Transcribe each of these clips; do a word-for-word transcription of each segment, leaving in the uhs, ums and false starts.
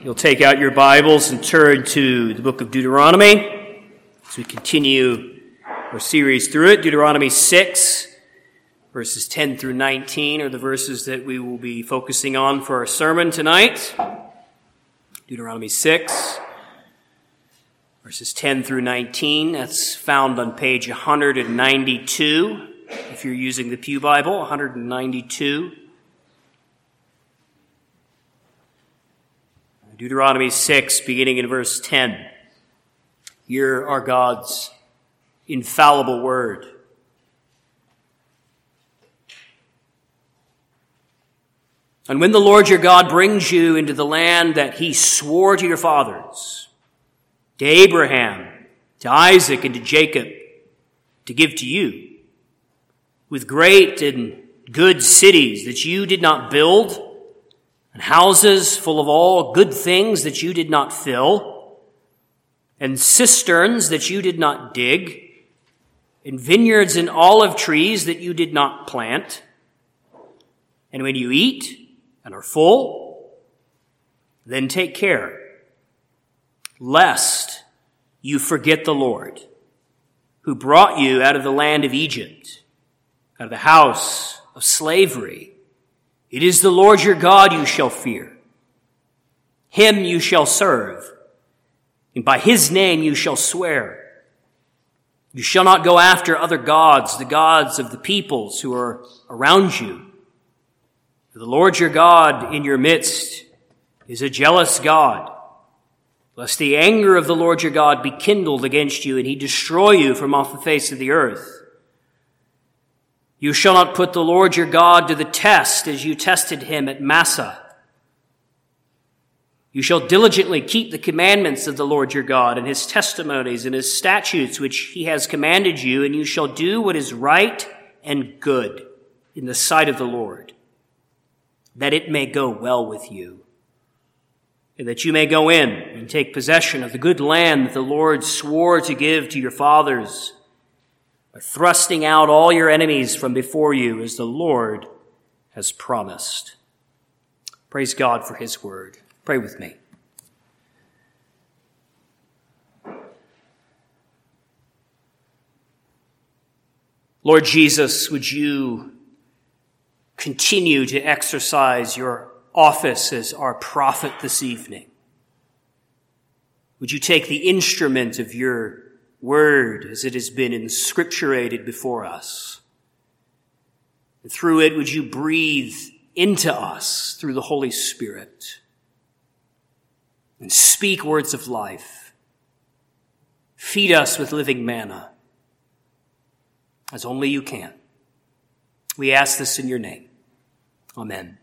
You'll take out your Bibles and turn to the book of Deuteronomy as we continue our series through it. Deuteronomy six, verses ten through nineteen are the verses that we will be focusing on for our sermon tonight. Deuteronomy six, verses ten through nineteen. That's found on page one ninety-two. If you're using the Pew Bible, one ninety-two. Deuteronomy six, beginning in verse ten. Hear our God's infallible word. And when the Lord your God brings you into the land that he swore to your fathers, to Abraham, to Isaac, and to Jacob, to give to you, with great and good cities that you did not build, and houses full of all good things that you did not fill, and cisterns that you did not dig, and vineyards and olive trees that you did not plant. And when you eat and are full, then take care, lest you forget the Lord, who brought you out of the land of Egypt, out of the house of slavery. It is the Lord your God you shall fear. Him you shall serve, and by his name you shall swear. You shall not go after other gods, the gods of the peoples who are around you. For the Lord your God in your midst is a jealous God, lest the anger of the Lord your God be kindled against you, and he destroy you from off the face of the earth. You shall not put the Lord your God to the test as you tested him at Massah. You shall diligently keep the commandments of the Lord your God and his testimonies and his statutes which he has commanded you, and you shall do what is right and good in the sight of the Lord, that it may go well with you, and that you may go in and take possession of the good land that the Lord swore to give to your fathers, by thrusting out all your enemies from before you as the Lord has promised. Praise God for his word. Pray with me. Lord Jesus, would you continue to exercise your office as our prophet this evening? Would you take the instrument of your word as it has been inscripturated before us, and through it would you breathe into us through the Holy Spirit and speak words of life. Feed us with living manna as only you can. We ask this in your name. Amen.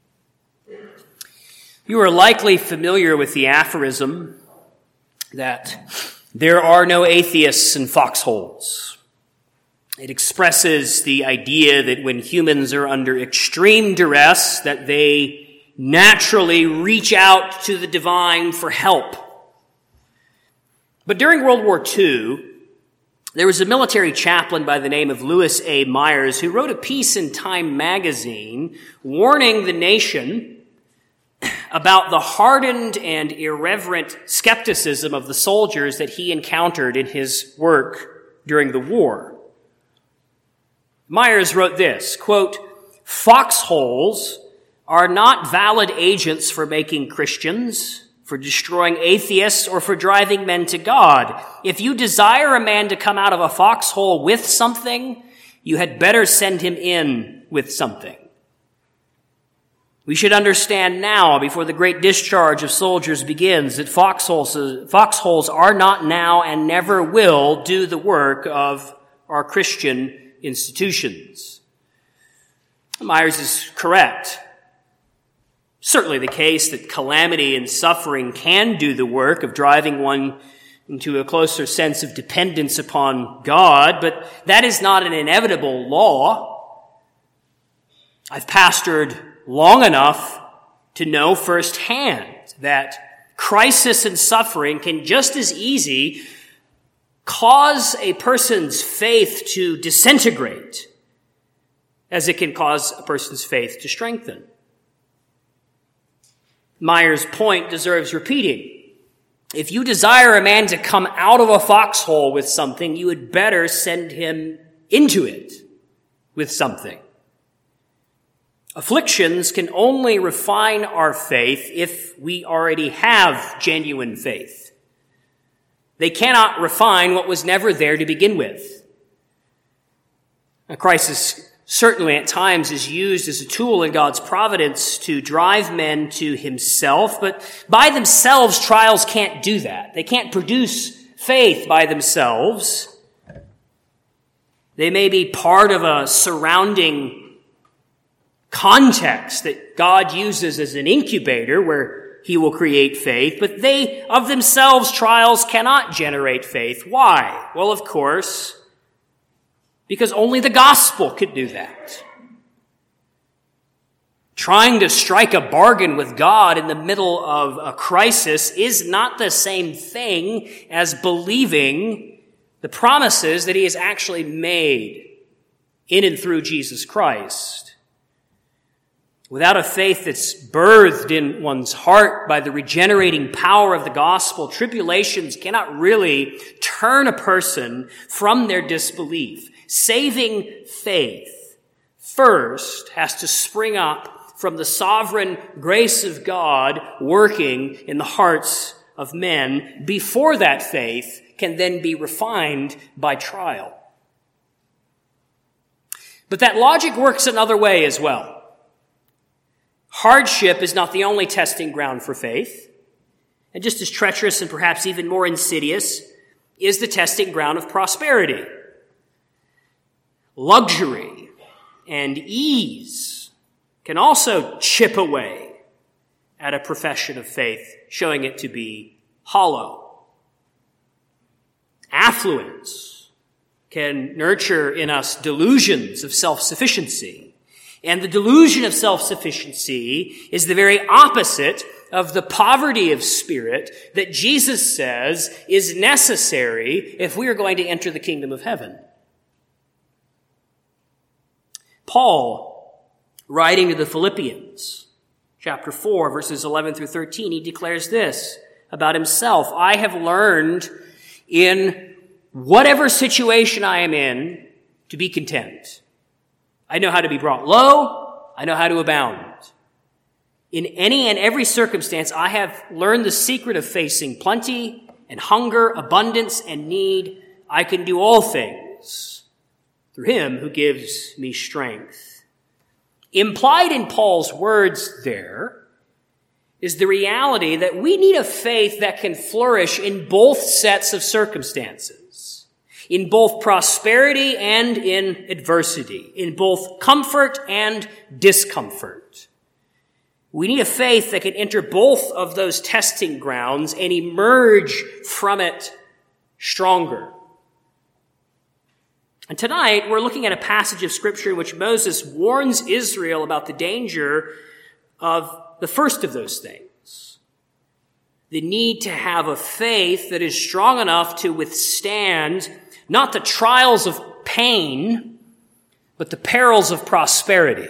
You are likely familiar with the aphorism that there are no atheists in foxholes. It expresses the idea that when humans are under extreme duress, that they naturally reach out to the divine for help. But during World War Two, there was a military chaplain by the name of Lewis A. Myers who wrote a piece in Time magazine warning the nation about the hardened and irreverent skepticism of the soldiers that he encountered in his work during the war. Myers wrote this, quote, "Foxholes are not valid agents for making Christians, for destroying atheists, or for driving men to God. If you desire a man to come out of a foxhole with something, you had better send him in with something. We should understand now, before the great discharge of soldiers begins, that foxholes, foxholes are not now and never will do the work of our Christian institutions." Myers is correct. Certainly the case that calamity and suffering can do the work of driving one into a closer sense of dependence upon God, but that is not an inevitable law. I've pastored long enough to know firsthand that crisis and suffering can just as easy cause a person's faith to disintegrate as it can cause a person's faith to strengthen. Meyer's point deserves repeating. If you desire a man to come out of a foxhole with something, you had better send him into it with something. Afflictions can only refine our faith if we already have genuine faith. They cannot refine what was never there to begin with. A crisis certainly at times is used as a tool in God's providence to drive men to himself, but by themselves, trials can't do that. They can't produce faith by themselves. They may be part of a surrounding context that God uses as an incubator where he will create faith, but they, of themselves, trials cannot generate faith. Why? Well, of course, because only the gospel could do that. Trying to strike a bargain with God in the middle of a crisis is not the same thing as believing the promises that he has actually made in and through Jesus Christ. Without a faith that's birthed in one's heart by the regenerating power of the gospel, tribulations cannot really turn a person from their disbelief. Saving faith first has to spring up from the sovereign grace of God working in the hearts of men before that faith can then be refined by trial. But that logic works another way as well. Hardship is not the only testing ground for faith, and just as treacherous and perhaps even more insidious is the testing ground of prosperity. Luxury and ease can also chip away at a profession of faith, showing it to be hollow. Affluence can nurture in us delusions of self-sufficiency. And the delusion of self-sufficiency is the very opposite of the poverty of spirit that Jesus says is necessary if we are going to enter the kingdom of heaven. Paul, writing to the Philippians, chapter four, verses eleven through thirteen, he declares this about himself: I have learned in whatever situation I am in to be content. I know how to be brought low. I know how to abound. In any and every circumstance, I have learned the secret of facing plenty and hunger, abundance and need. I can do all things through him who gives me strength. Implied in Paul's words there is the reality that we need a faith that can flourish in both sets of circumstances, in both prosperity and in adversity, in both comfort and discomfort. We need a faith that can enter both of those testing grounds and emerge from it stronger. And tonight, we're looking at a passage of Scripture in which Moses warns Israel about the danger of the first of those things. The need to have a faith that is strong enough to withstand not the trials of pain, but the perils of prosperity.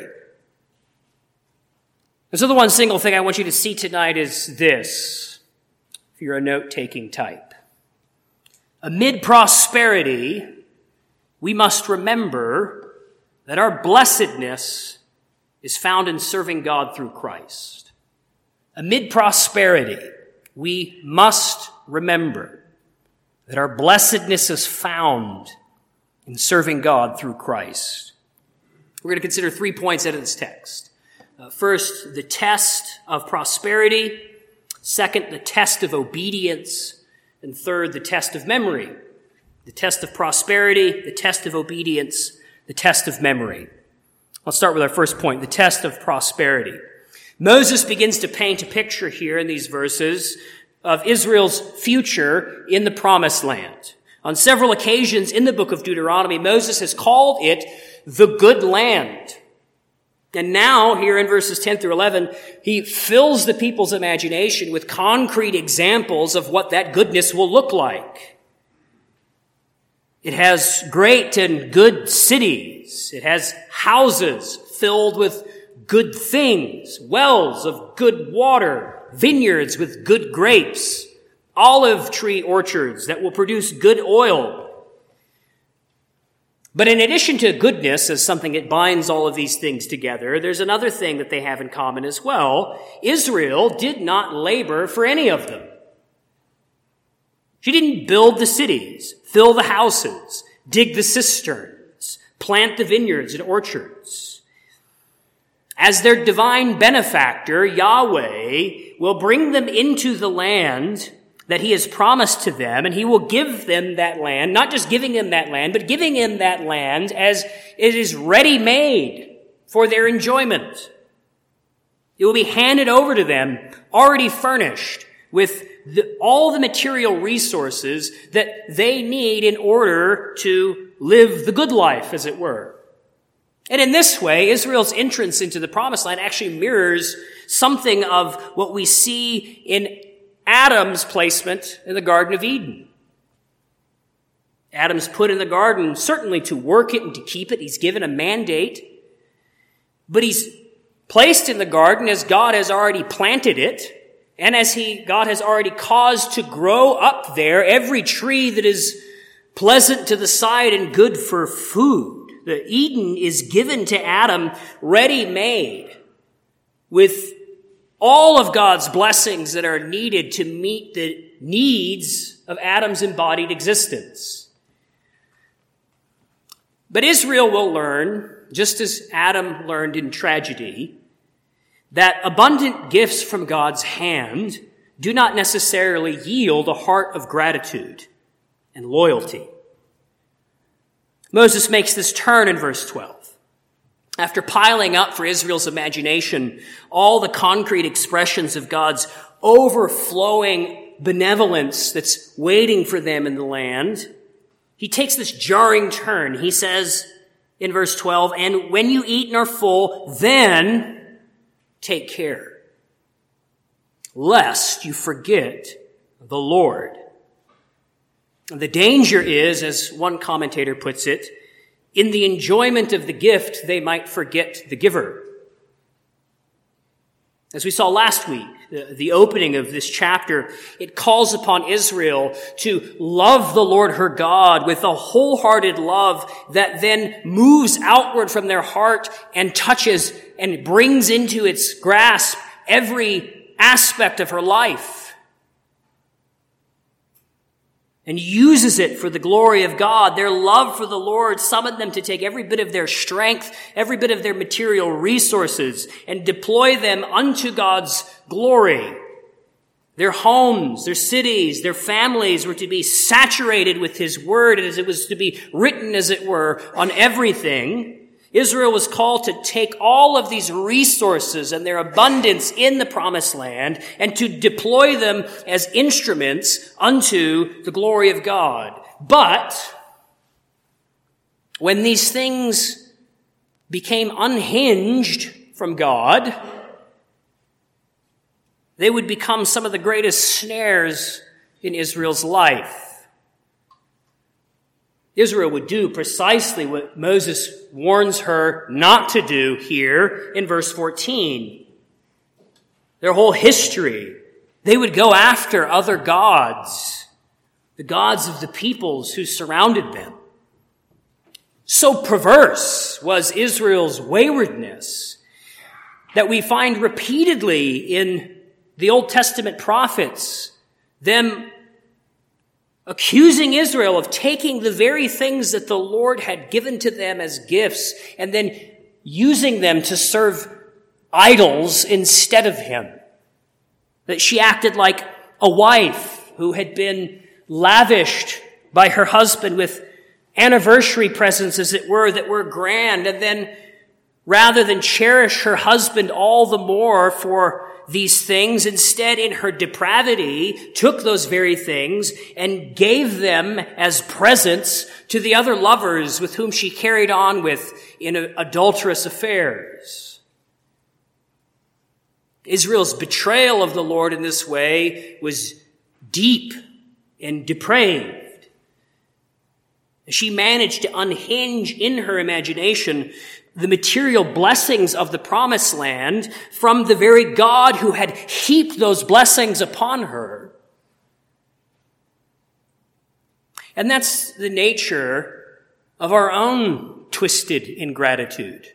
And so the one single thing I want you to see tonight is this, if you're a note-taking type. Amid prosperity, we must remember that our blessedness is found in serving God through Christ. Amid prosperity, we must remember that our blessedness is found in serving God through Christ. We're going to consider three points out of this text. Uh, first, the test of prosperity. Second, the test of obedience. And third, the test of memory. The test of prosperity, the test of obedience, the test of memory. Let's start with our first point, the test of prosperity. Moses begins to paint a picture here in these verses of Israel's future in the promised land. On several occasions in the book of Deuteronomy, Moses has called it the good land. And now, here in verses ten through eleven, he fills the people's imagination with concrete examples of what that goodness will look like. It has great and good cities. It has houses filled with good things, wells of good water, vineyards with good grapes, olive tree orchards that will produce good oil. But in addition to goodness as something that binds all of these things together, there's another thing that they have in common as well. Israel did not labor for any of them. She didn't build the cities, fill the houses, dig the cisterns, plant the vineyards and orchards. As their divine benefactor, Yahweh will bring them into the land that he has promised to them, and he will give them that land, not just giving them that land, but giving them that land as it is ready-made for their enjoyment. It will be handed over to them, already furnished with the, all the material resources that they need in order to live the good life, as it were. And in this way, Israel's entrance into the promised land actually mirrors something of what we see in Adam's placement in the Garden of Eden. Adam's put in the garden certainly to work it and to keep it. He's given a mandate. But he's placed in the garden as God has already planted it, and as he God has already caused to grow up there every tree that is pleasant to the sight and good for food. The Eden is given to Adam ready-made with all of God's blessings that are needed to meet the needs of Adam's embodied existence. But Israel will learn, just as Adam learned in tragedy, that abundant gifts from God's hand do not necessarily yield a heart of gratitude and loyalty. Moses makes this turn in verse twelve. After piling up for Israel's imagination all the concrete expressions of God's overflowing benevolence that's waiting for them in the land, he takes this jarring turn. He says in verse twelve, "And when you eat and are full, then take care, lest you forget the Lord." And the danger is, as one commentator puts it, in the enjoyment of the gift, they might forget the giver. As we saw last week, the, the opening of this chapter, it calls upon Israel to love the Lord her God with a wholehearted love that then moves outward from their heart and touches and brings into its grasp every aspect of her life, and uses it for the glory of God. Their love for the Lord summoned them to take every bit of their strength, every bit of their material resources, and deploy them unto God's glory. Their homes, their cities, their families were to be saturated with his word, as it was to be written, as it were, on everything. Israel was called to take all of these resources and their abundance in the promised land and to deploy them as instruments unto the glory of God. But when these things became unhinged from God, they would become some of the greatest snares in Israel's life. Israel would do precisely what Moses warns her not to do here in verse fourteen. Their whole history, they would go after other gods, the gods of the peoples who surrounded them. So perverse was Israel's waywardness that we find repeatedly in the Old Testament prophets them accusing Israel of taking the very things that the Lord had given to them as gifts and then using them to serve idols instead of him. That she acted like a wife who had been lavished by her husband with anniversary presents, as it were, that were grand, and then rather than cherish her husband all the more for these things, instead in her depravity took those very things and gave them as presents to the other lovers with whom she carried on with in adulterous affairs. Israel's betrayal of the Lord in this way was deep and depraved. She managed to unhinge in her imagination the material blessings of the promised land from the very God who had heaped those blessings upon her. And that's the nature of our own twisted ingratitude.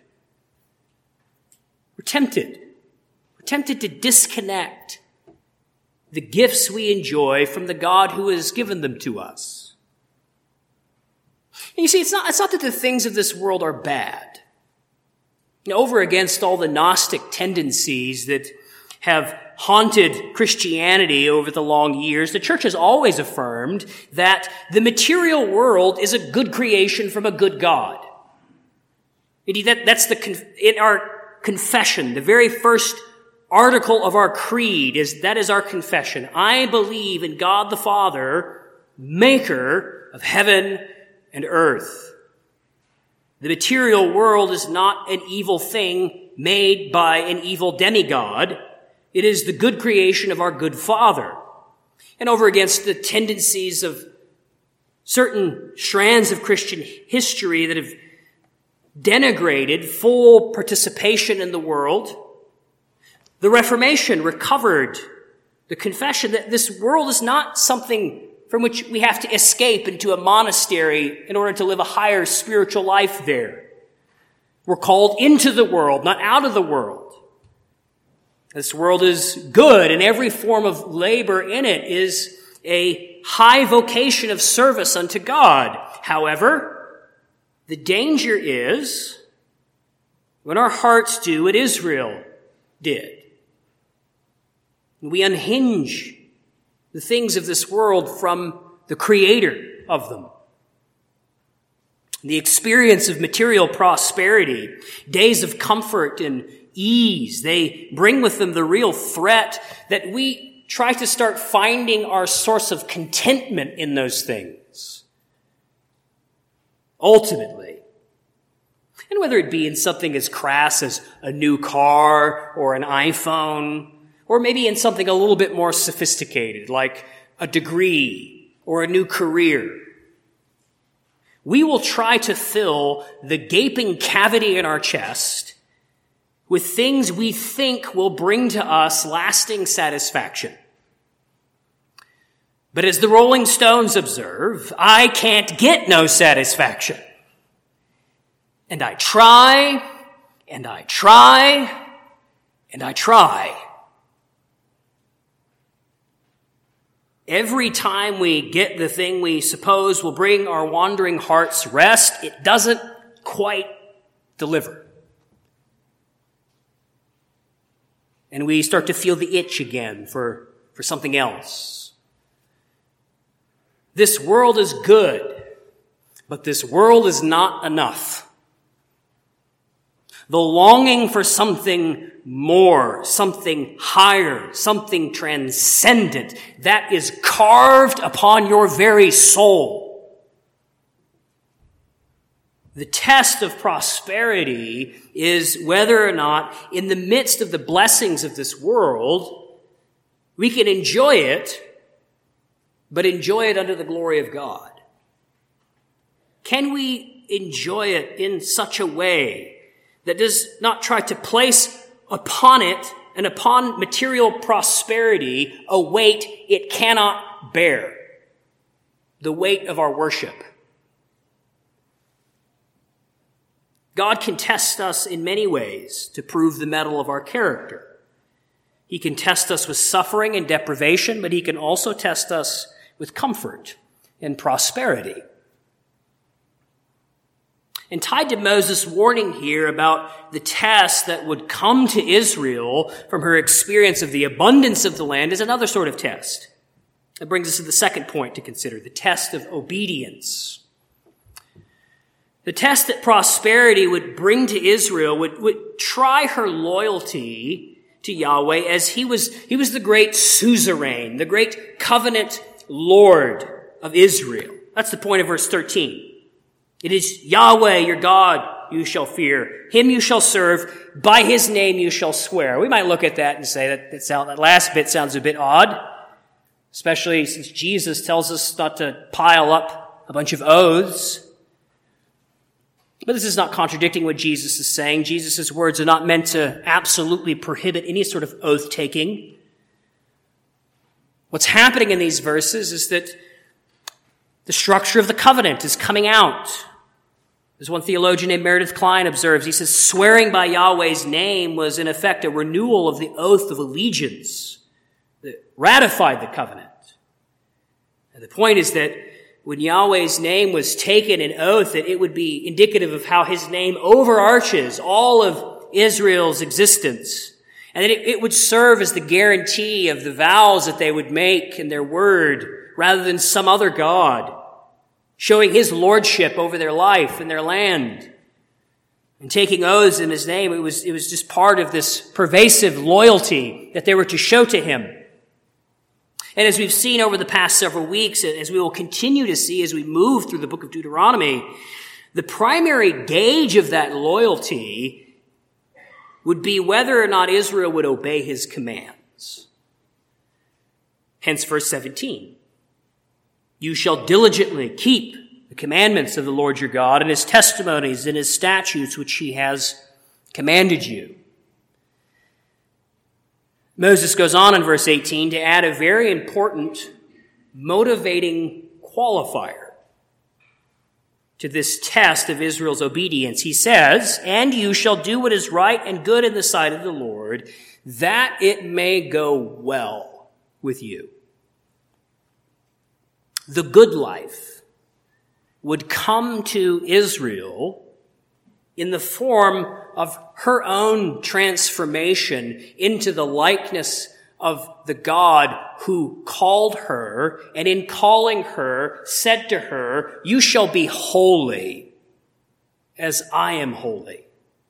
We're tempted. We're tempted to disconnect the gifts we enjoy from the God who has given them to us. And you see, it's not, it's not that the things of this world are bad. You know, over against all the Gnostic tendencies that have haunted Christianity over the long years, the church has always affirmed that the material world is a good creation from a good God. Indeed, that, that's the, in our confession, the very first article of our creed is, that is our confession. I believe in God the Father, maker of heaven and earth. The material world is not an evil thing made by an evil demigod. It is the good creation of our good Father. And over against the tendencies of certain strands of Christian history that have denigrated full participation in the world, the Reformation recovered the confession that this world is not something from which we have to escape into a monastery in order to live a higher spiritual life there. We're called into the world, not out of the world. This world is good, and every form of labor in it is a high vocation of service unto God. However, the danger is when our hearts do what Israel did. We unhinge the things of this world from the creator of them. The experience of material prosperity, days of comfort and ease, they bring with them the real threat that we try to start finding our source of contentment in those things. Ultimately. And whether it be in something as crass as a new car or an iPhone, or maybe in something a little bit more sophisticated, like a degree or a new career, we will try to fill the gaping cavity in our chest with things we think will bring to us lasting satisfaction. But as the Rolling Stones observe, I can't get no satisfaction. And I try, and I try, and I try. Every time we get the thing we suppose will bring our wandering hearts rest, it doesn't quite deliver. And we start to feel the itch again for, for something else. This world is good, but this world is not enough. The longing for something more, something higher, something transcendent, that is carved upon your very soul. The test of prosperity is whether or not, in the midst of the blessings of this world, we can enjoy it, but enjoy it under the glory of God. Can we enjoy it in such a way that does not try to place upon it and upon material prosperity a weight it cannot bear? The weight of our worship. God can test us in many ways to prove the mettle of our character. He can test us with suffering and deprivation, but he can also test us with comfort and prosperity. And tied to Moses' warning here about the test that would come to Israel from her experience of the abundance of the land is another sort of test. That brings us to the second point to consider, the test of obedience. The test that prosperity would bring to Israel would, would try her loyalty to Yahweh as he was, he was the great suzerain, the great covenant Lord of Israel. That's the point of verse thirteen. It is Yahweh, your God, you shall fear. Him you shall serve. By his name you shall swear. We might look at that and say that that, sound, that last bit sounds a bit odd, especially since Jesus tells us not to pile up a bunch of oaths. But this is not contradicting what Jesus is saying. Jesus' words are not meant to absolutely prohibit any sort of oath-taking. What's happening in these verses is that the structure of the covenant is coming out. As one theologian named Meredith Klein observes, he says, swearing by Yahweh's name was in effect a renewal of the oath of allegiance that ratified the covenant. And the point is that when Yahweh's name was taken in oath, that it would be indicative of how his name overarches all of Israel's existence, and that it, it would serve as the guarantee of the vows that they would make in their word rather than some other god, showing his lordship over their life and their land. And taking oaths in his name, it was, it was just part of this pervasive loyalty that they were to show to him. And as we've seen over the past several weeks, and as we will continue to see as we move through the book of Deuteronomy, the primary gauge of that loyalty would be whether or not Israel would obey his commands. Hence verse seventeen. You shall diligently keep the commandments of the Lord your God and his testimonies and his statutes which he has commanded you. Moses goes on in verse eighteen to add a very important motivating qualifier to this test of Israel's obedience. He says, and you shall do what is right and good in the sight of the Lord, that it may go well with you. The good life would come to Israel in the form of her own transformation into the likeness of the God who called her, and in calling her, said to her, you shall be holy as I am holy.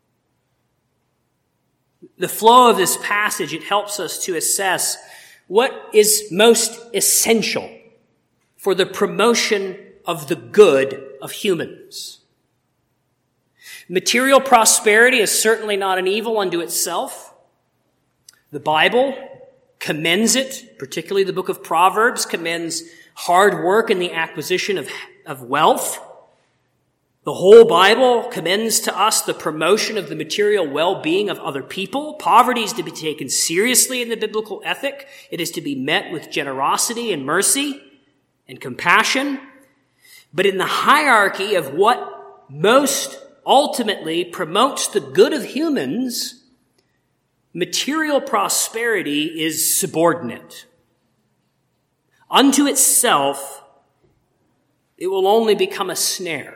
The flow of this passage, it helps us to assess what is most essential for the promotion of the good of humans. Material prosperity is certainly not an evil unto itself. The Bible commends it, particularly the book of Proverbs commends hard work in the acquisition of, of wealth. The whole Bible commends to us the promotion of the material well-being of other people. Poverty is to be taken seriously in the biblical ethic. It is to be met with generosity and mercy and compassion. But in the hierarchy of what most ultimately promotes the good of humans, material prosperity is subordinate. Unto itself, it will only become a snare.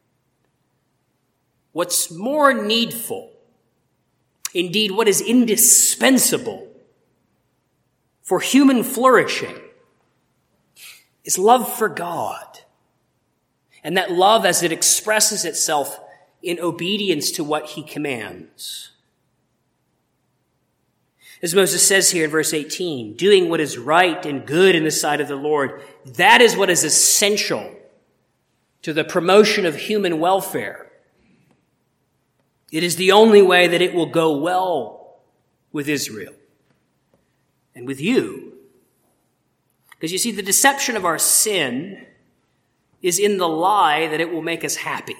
What's more needful, indeed what is indispensable for human flourishing, is love for God. And that love as it expresses itself in obedience to what he commands. As Moses says here in verse eighteen, doing what is right and good in the sight of the Lord, that is what is essential to the promotion of human welfare. It is the only way that it will go well with Israel and with you. Because you see, the deception of our sin is in the lie that it will make us happy,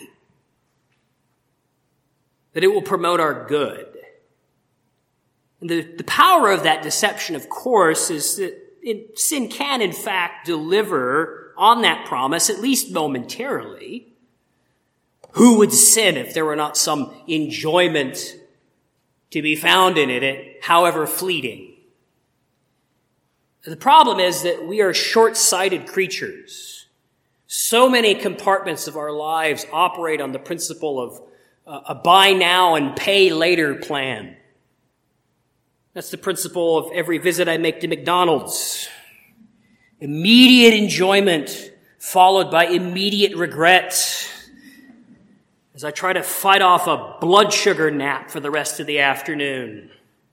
that it will promote our good. And the, the power of that deception, of course, is that it, sin can, in fact, deliver on that promise, at least momentarily. Who would sin if there were not some enjoyment to be found in it, however fleeting? The problem is that we are short-sighted creatures. So many compartments of our lives operate on the principle of uh, a buy now and pay later plan. That's the principle of every visit I make to McDonald's. Immediate enjoyment followed by immediate regret as I try to fight off a blood sugar nap for the rest of the afternoon.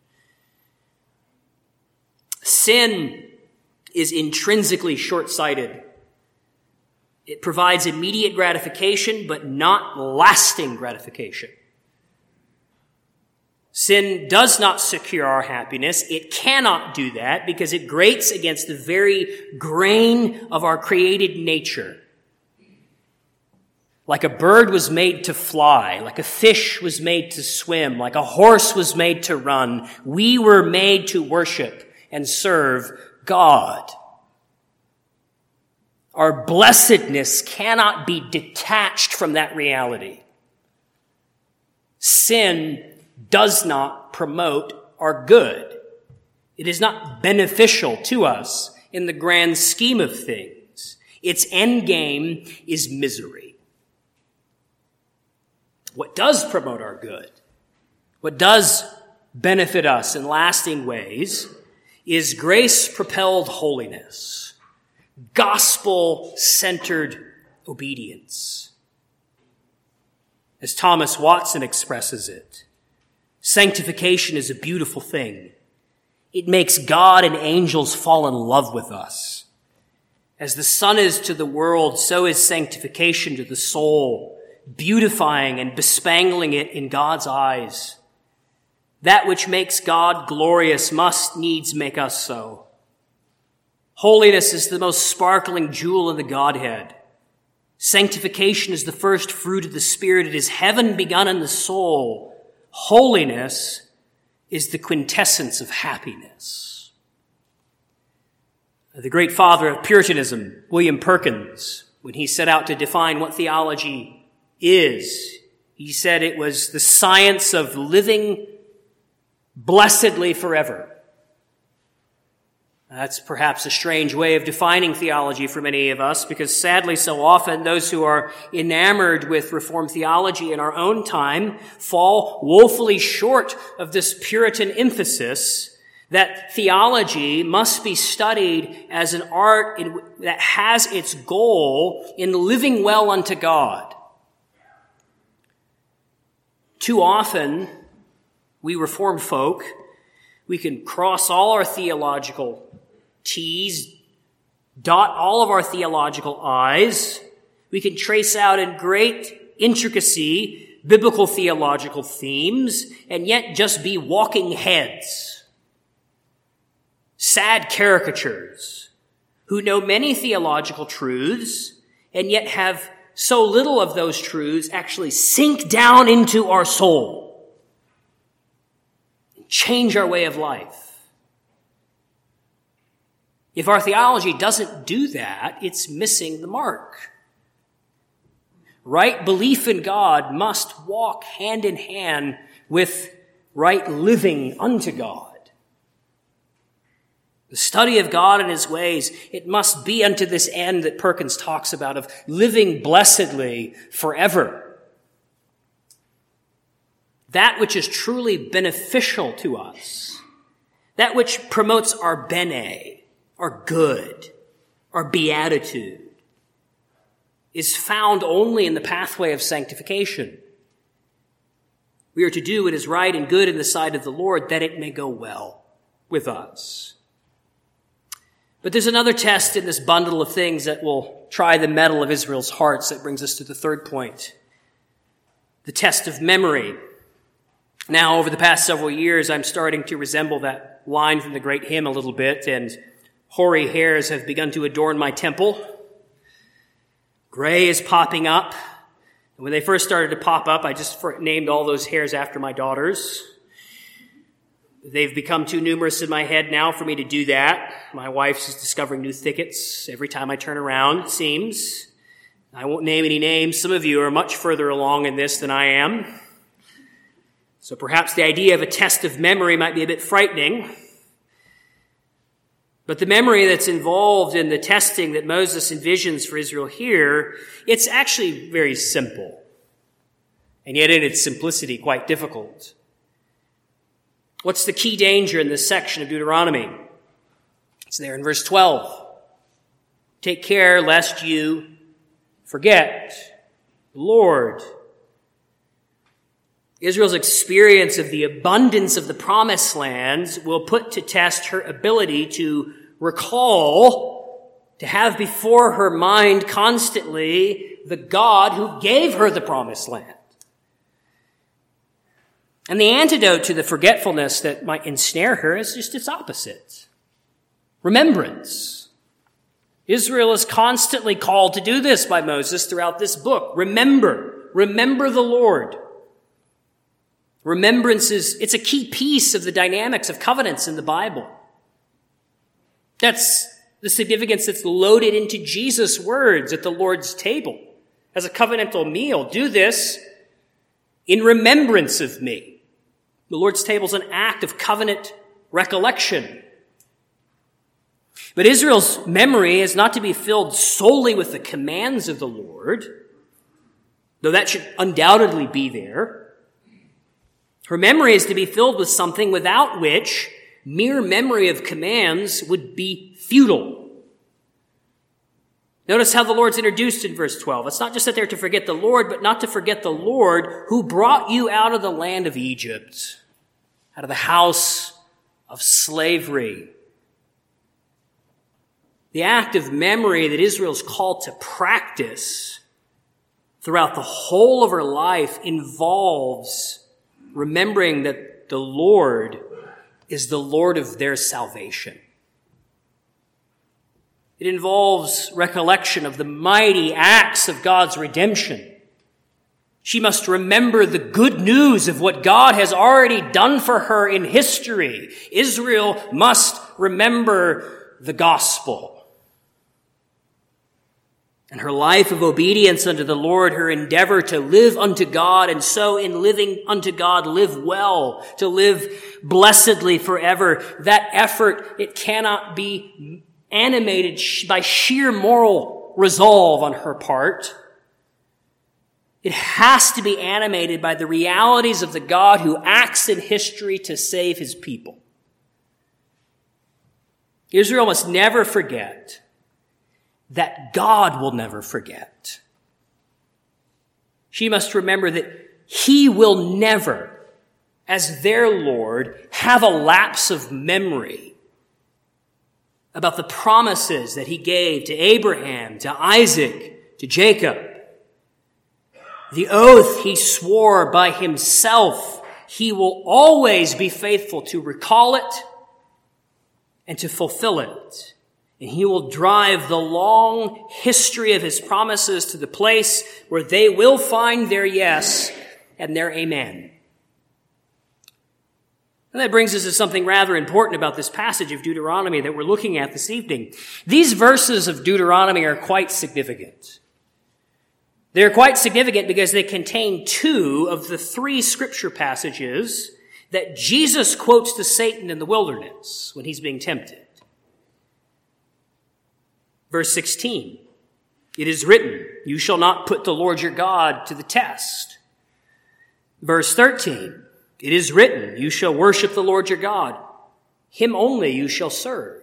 Sin is intrinsically short-sighted. It provides immediate gratification, but not lasting gratification. Sin does not secure our happiness. It cannot do that because it grates against the very grain of our created nature. Like a bird was made to fly, like a fish was made to swim, like a horse was made to run, we were made to worship and serve God. Our blessedness cannot be detached from that reality. Sin does not promote our good. It is not beneficial to us in the grand scheme of things. Its end game is misery. What does promote our good, what does benefit us in lasting ways, is grace-propelled holiness, gospel-centered obedience. As Thomas Watson expresses it, sanctification is a beautiful thing. It makes God and angels fall in love with us. As the sun is to the world, so is sanctification to the soul, beautifying and bespangling it in God's eyes. That which makes God glorious must needs make us so. Holiness is the most sparkling jewel in the Godhead. Sanctification is the first fruit of the Spirit. It is heaven begun in the soul. Holiness is the quintessence of happiness. The great father of Puritanism, William Perkins, when he set out to define what theology is, he said it was the science of living blessedly forever. That's perhaps a strange way of defining theology for many of us, because sadly so often those who are enamored with Reformed theology in our own time fall woefully short of this Puritan emphasis that theology must be studied as an art in, that has its goal in living well unto God. Too often, we Reformed folk, we can cross all our theological T's, dot all of our theological I's. We can trace out in great intricacy biblical theological themes and yet just be walking heads. Sad caricatures who know many theological truths and yet have so little of those truths actually sink down into our soul, change our way of life. If our theology doesn't do that, it's missing the mark. Right belief in God must walk hand in hand with right living unto God. The study of God and his ways, it must be unto this end that Perkins talks about, of living blessedly forever. That which is truly beneficial to us, that which promotes our bene, our good, our beatitude, is found only in the pathway of sanctification. We are to do what is right and good in the sight of the Lord, that it may go well with us. But there's another test in this bundle of things that will try the mettle of Israel's hearts. That brings us to the third point, the test of memory. Now, over the past several years, I'm starting to resemble that line from the great hymn a little bit, and hoary hairs have begun to adorn my temple. Gray is popping up. And when they first started to pop up, I just named all those hairs after my daughters. They've become too numerous in my head now for me to do that. My wife's just discovering new thickets every time I turn around, it seems. I won't name any names. Some of you are much further along in this than I am. So perhaps the idea of a test of memory might be a bit frightening. But the memory that's involved in the testing that Moses envisions for Israel here, it's actually very simple. And yet in its simplicity, quite difficult. What's the key danger in this section of Deuteronomy? It's there in verse twelve. Take care lest you forget the Lord. Israel's experience of the abundance of the promised lands will put to test her ability to recall, to have before her mind constantly the God who gave her the promised land. And the antidote to the forgetfulness that might ensnare her is just its opposite. Remembrance. Israel is constantly called to do this by Moses throughout this book. Remember, remember the Lord. Remembrance is, it's a key piece of the dynamics of covenants in the Bible. That's the significance that's loaded into Jesus' words at the Lord's table as a covenantal meal. Do this in remembrance of me. The Lord's table is an act of covenant recollection. But Israel's memory is not to be filled solely with the commands of the Lord, though that should undoubtedly be there. Her memory is to be filled with something without which mere memory of commands would be futile. Notice how the Lord's introduced in verse twelve. It's not just that they're to forget the Lord, but not to forget the Lord who brought you out of the land of Egypt, out of the house of slavery. The act of memory that Israel's called to practice throughout the whole of her life involves remembering that the Lord is the Lord of their salvation. It involves recollection of the mighty acts of God's redemption. She must remember the good news of what God has already done for her in history. Israel must remember the gospel. And her life of obedience unto the Lord, her endeavor to live unto God, and so in living unto God, live well, to live blessedly forever. That effort, it cannot be animated by sheer moral resolve on her part. It has to be animated by the realities of the God who acts in history to save his people. Israel must never forget that God will never forget. She must remember that he will never, as their Lord, have a lapse of memory about the promises that he gave to Abraham, to Isaac, to Jacob. The oath he swore by himself, he will always be faithful to recall it and to fulfill it. And he will drive the long history of his promises to the place where they will find their yes and their amen. And that brings us to something rather important about this passage of Deuteronomy that we're looking at this evening. These verses of Deuteronomy are quite significant. They're quite significant because they contain two of the three scripture passages that Jesus quotes to Satan in the wilderness when he's being tempted. Verse sixteen, it is written, you shall not put the Lord your God to the test. Verse thirteen, it is written, you shall worship the Lord your God. Him only you shall serve.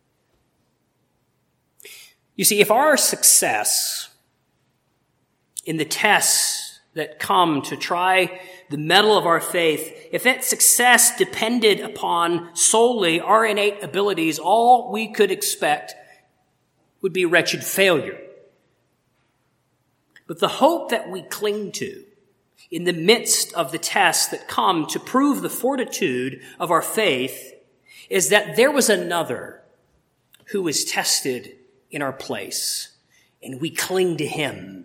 You see, if our success in the tests that come to try the mettle of our faith, if that success depended upon solely our innate abilities, all we could expect would be wretched failure. But the hope that we cling to in the midst of the tests that come to prove the fortitude of our faith is that there was another who was tested in our place, and we cling to him.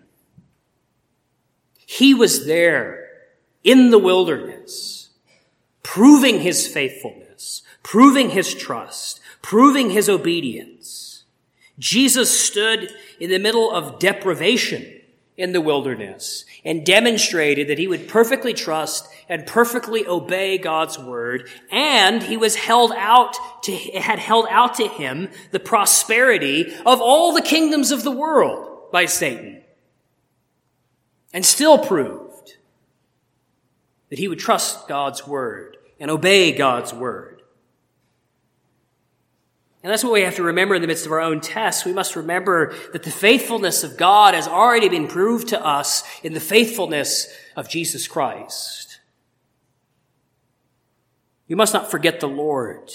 He was there in the wilderness, proving his faithfulness, proving his trust, proving his obedience. Jesus stood in the middle of deprivation in the wilderness and demonstrated that he would perfectly trust and perfectly obey God's word, and he was held out to, had held out to him the prosperity of all the kingdoms of the world by Satan, and still proved that he would trust God's word and obey God's word. And that's what we have to remember in the midst of our own tests. We must remember that the faithfulness of God has already been proved to us in the faithfulness of Jesus Christ. We must not forget the Lord.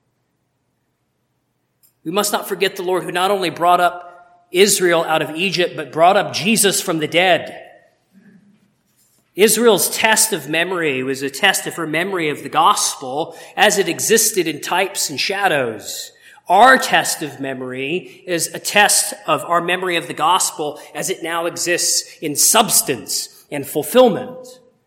We must not forget the Lord who not only brought up Israel out of Egypt, but brought up Jesus from the dead. Israel's test of memory was a test of her memory of the gospel as it existed in types and shadows. Our test of memory is a test of our memory of the gospel as it now exists in substance and fulfillment.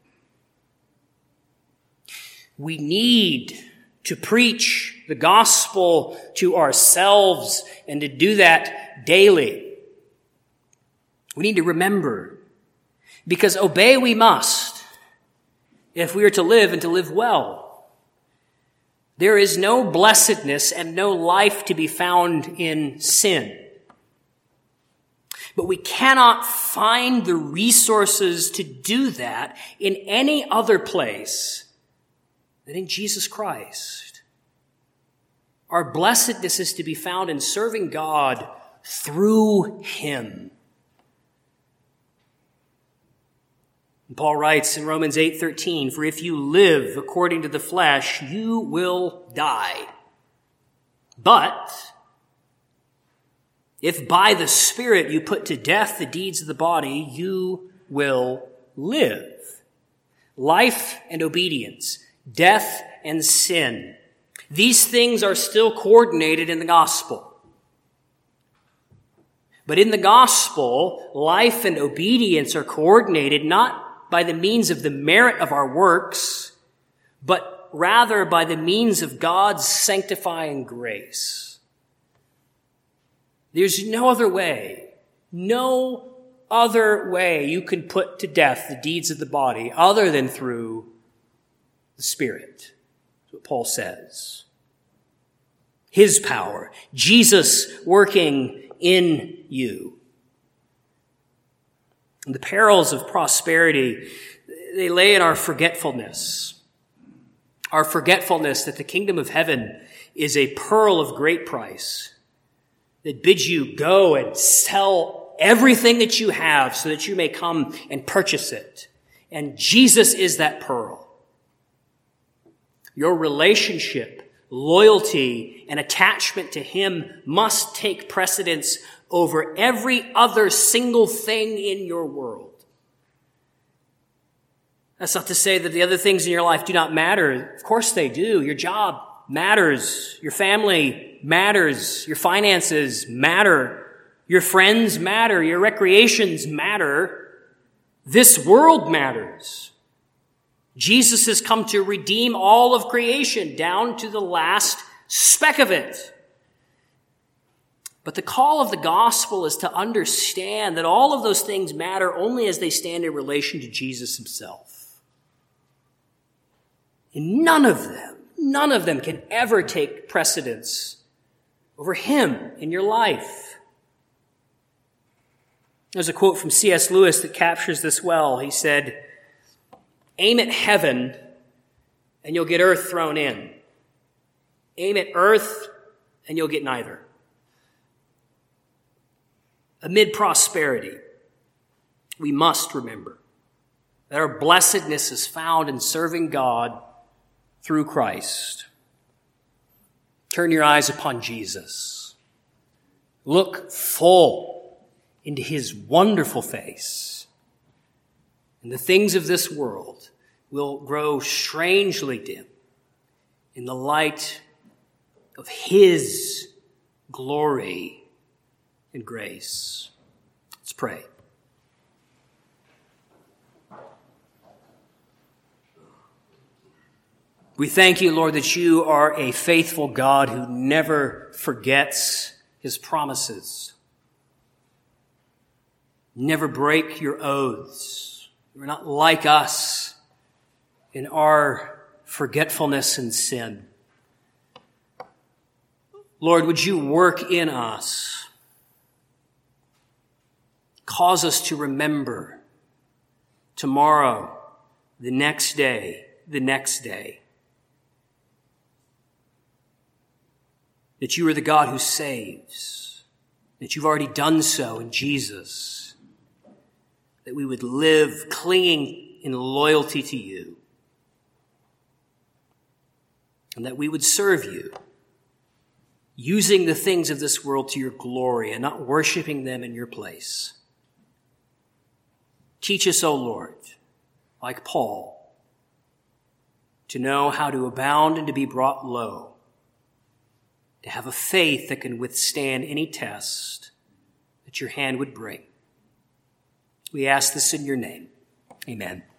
We need to preach the gospel to ourselves and to do that daily. We need to remember, because obey we must if we are to live and to live well. There is no blessedness and no life to be found in sin. But we cannot find the resources to do that in any other place than in Jesus Christ. Our blessedness is to be found in serving God through him. And Paul writes in Romans eight thirteen, "For if you live according to the flesh, you will die. But if by the Spirit you put to death the deeds of the body, you will live." Life and obedience, death and sin. These things are still coordinated in the gospel. But in the gospel, life and obedience are coordinated not by the means of the merit of our works, but rather by the means of God's sanctifying grace. There's no other way, no other way you can put to death the deeds of the body other than through the Spirit. That's what Paul says. His power, Jesus working in you. And the perils of prosperity, they lay in our forgetfulness. Our forgetfulness that the kingdom of heaven is a pearl of great price that bids you go and sell everything that you have so that you may come and purchase it. And Jesus is that pearl. Your relationship, loyalty, and attachment to him must take precedence over every other single thing in your world. That's not to say that the other things in your life do not matter. Of course they do. Your job matters. Your family matters. Your finances matter. Your friends matter. Your recreations matter. This world matters. Jesus has come to redeem all of creation down to the last speck of it. But the call of the gospel is to understand that all of those things matter only as they stand in relation to Jesus himself. And none of them, none of them can ever take precedence over him in your life. There's a quote from C S Lewis that captures this well. He said, "Aim at heaven and you'll get earth thrown in. Aim at earth and you'll get neither." Amid prosperity, we must remember that our blessedness is found in serving God through Christ. Turn your eyes upon Jesus. Look full into his wonderful face, and the things of this world will grow strangely dim in the light of his glory and grace. Let's pray. We thank you, Lord, that you are a faithful God who never forgets his promises. Never break your oaths. You're not like us in our forgetfulness and sin. Lord, would you work in us? Cause us to remember tomorrow, the next day, the next day, that you are the God who saves, that you've already done so in Jesus, that we would live clinging in loyalty to you, and that we would serve you, using the things of this world to your glory and not worshiping them in your place. Teach us, O Lord, like Paul, to know how to abound and to be brought low, to have a faith that can withstand any test that your hand would bring. We ask this in your name. Amen.